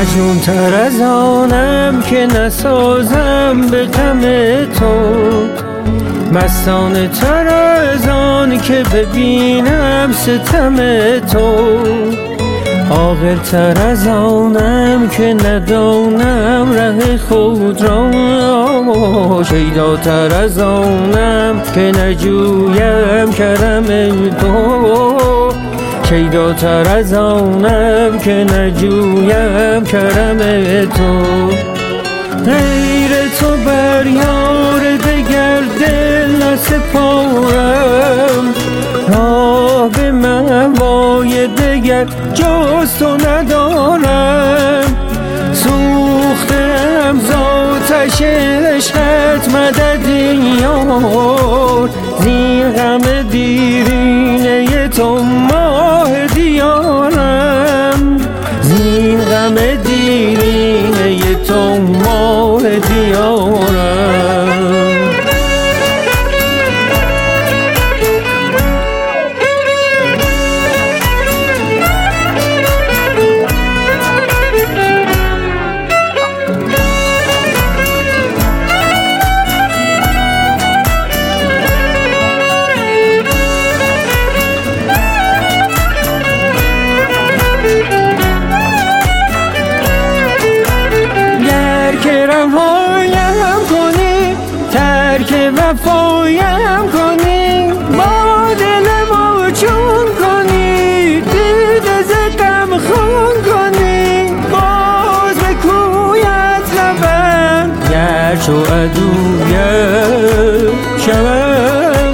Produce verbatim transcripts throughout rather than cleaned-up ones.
مجنون تر از آنم که نسازم به غم تو، مستانه تر از آن که ببینم ستم تو، عاقل تر از آنم که ندانم ره خود را، شیدا تر از آنم که نجویم کرم تو، شیدا تر از آنم که نجویم کرم تو. غیر تو بر یار دگر دل نسپارم، راه به مأوای دگر جز تو ندارم. سوختم ز آتش عشقت مددی یار، زین غم دیرینه تو ماه دیارم، زین غم دیرینه تو ماه دیارم. رهایم کنی، ترک وفایم کنی، با دلمو چون کنی، دیده ز غم خون کنی، باز به کویت روم گر چو عدویم شوم.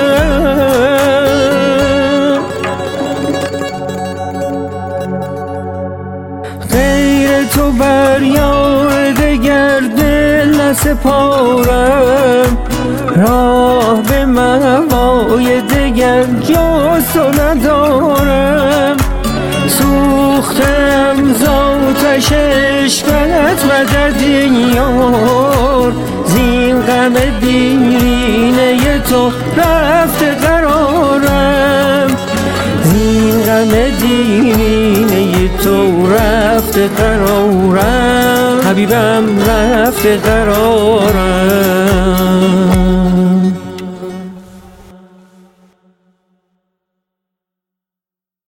غیر تو بر یار دگر دل نسپارم، راه به مأوای دگر جز تو ندارم. سوختم ز آتش عشقت مددی یار، زین غم دیرینه تو رفته قرارم، زین غم دیرینه تو رفته قرارم، حبیبم رفته قرارم.